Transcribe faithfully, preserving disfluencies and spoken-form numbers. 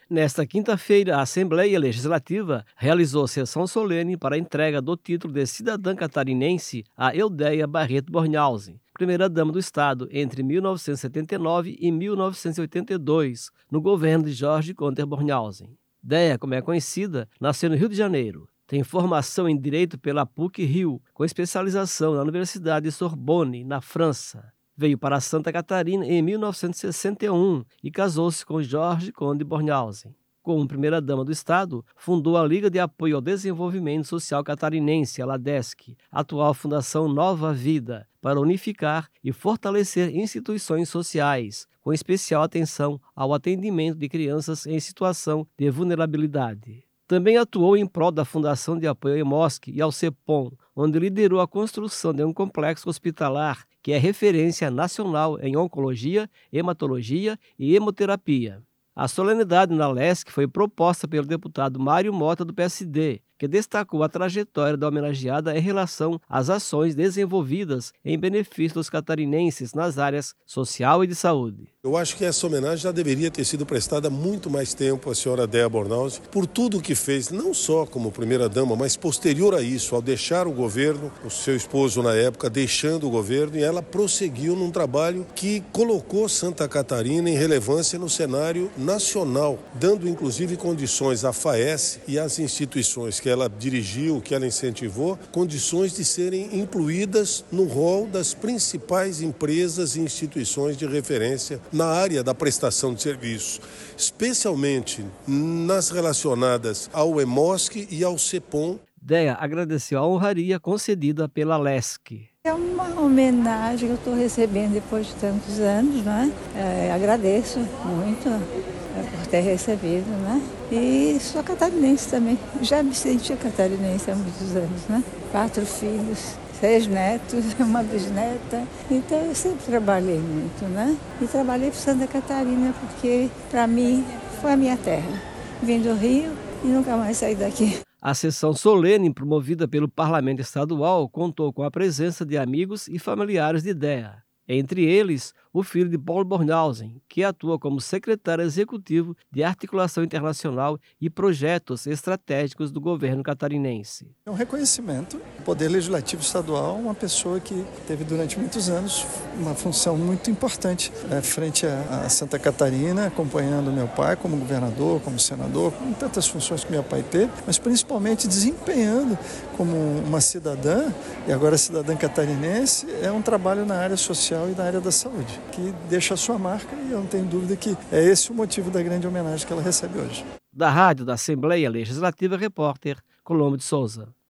Nesta quinta-feira, a Assembleia Legislativa realizou sessão solene para a entrega do título de cidadã catarinense a Eudéia Barreto Bornhausen, primeira-dama do Estado entre mil novecentos e setenta e nove e mil novecentos e oitenta e dois, no governo de Jorge Conter Bornhausen. Déia, como é conhecida, nasceu no Rio de Janeiro. Tem formação em Direito pela P U C-Rio, com especialização na Universidade de Sorbonne, na França. Veio para Santa Catarina em mil novecentos e sessenta e um e casou-se com Jorge Conde Bornhausen. Como primeira-dama do Estado, fundou a Liga de Apoio ao Desenvolvimento Social Catarinense, a LADESC, atual Fundação Nova Vida, para unificar e fortalecer instituições sociais, com especial atenção ao atendimento de crianças em situação de vulnerabilidade. Também atuou em prol da Fundação de Apoio ao EMOSC e ao CEPOM, onde liderou a construção de um complexo hospitalar que é referência nacional em oncologia, hematologia e hemoterapia. A solenidade na LESC foi proposta pelo deputado Mário Mota, do P S D, que destacou a trajetória da homenageada em relação às ações desenvolvidas em benefício dos catarinenses nas áreas social e de saúde. Eu acho que essa homenagem já deveria ter sido prestada há muito mais tempo à senhora Déia Bornhausen, por tudo o que fez, não só como primeira-dama, mas posterior a isso, ao deixar o governo, o seu esposo na época deixando o governo, e ela prosseguiu num trabalho que colocou Santa Catarina em relevância no cenário nacional, dando inclusive condições à FAES e às instituições que ela dirigiu, que ela incentivou, condições de serem incluídas no rol das principais empresas e instituições de referência na área da prestação de serviço, especialmente nas relacionadas ao EMOSC e ao CEPOM. Déia agradeceu a honraria concedida pela LESC. É uma homenagem que eu estou recebendo depois de tantos anos, né? É, agradeço muito é, por ter recebido, né? E sou catarinense também. Já me sentia catarinense há muitos anos, né? Quatro filhos, seis netos, uma bisneta. Então eu sempre trabalhei muito, né? E trabalhei para Santa Catarina porque, para mim, foi a minha terra. Vim do Rio e nunca mais saí daqui. A sessão solene, promovida pelo Parlamento Estadual, contou com a presença de amigos e familiares de Déia. Entre eles, o filho de Paulo Bornhausen, que atua como secretário executivo de Articulação Internacional e Projetos Estratégicos do governo catarinense. É um reconhecimento do Poder Legislativo Estadual, uma pessoa que teve durante muitos anos uma função muito importante é, frente a, a Santa Catarina, acompanhando meu pai como governador, como senador, com tantas funções que meu pai teve, mas principalmente desempenhando como uma cidadã, e agora cidadã catarinense, é um trabalho na área social e na área da saúde, que deixa a sua marca, e eu não tenho dúvida que é esse o motivo da grande homenagem que ela recebe hoje. Da Rádio da Assembleia Legislativa, repórter Colombo de Souza.